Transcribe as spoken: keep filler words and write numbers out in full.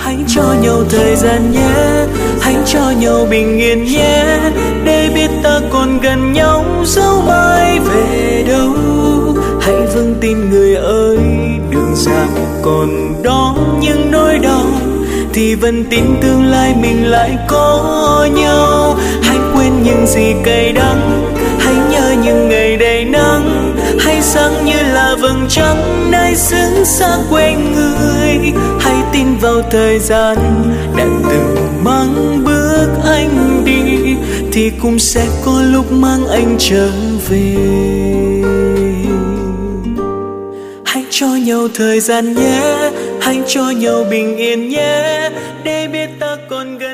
Hãy cho nhau thời gian nhé, hãy cho nhau bình yên nhé, để biết ta còn gần nhau dẫu mai về đâu. Hãy vững tin người ơi, đường dài còn đó những nỗi đau, thì vẫn tin tương lai mình lại có nhau. Hãy quên những gì cay đắng, hãy nhớ những ngày đầy nắng, hãy sáng như là vầng trăng nơi xứ xa quê người. Hãy tin vào thời gian đã từng mang bước anh đi, thì cũng sẽ có lúc mang anh trở về. Hãy cho nhau thời gian nhé, hãy cho nhau bình yên nhé, để biết ta còn gần